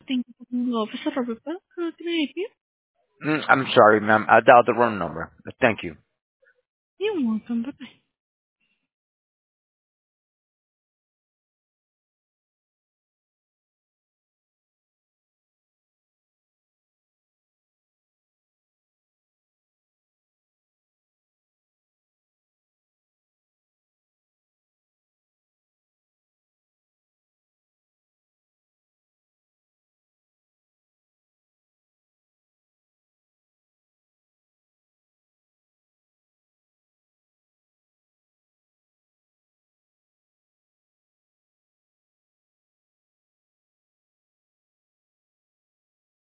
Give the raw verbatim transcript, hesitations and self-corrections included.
Thank you for calling the office of Rebecca. How can I help you? Mm, I'm sorry, ma'am. I dialed the wrong number. Thank you. You're welcome. Bye-bye.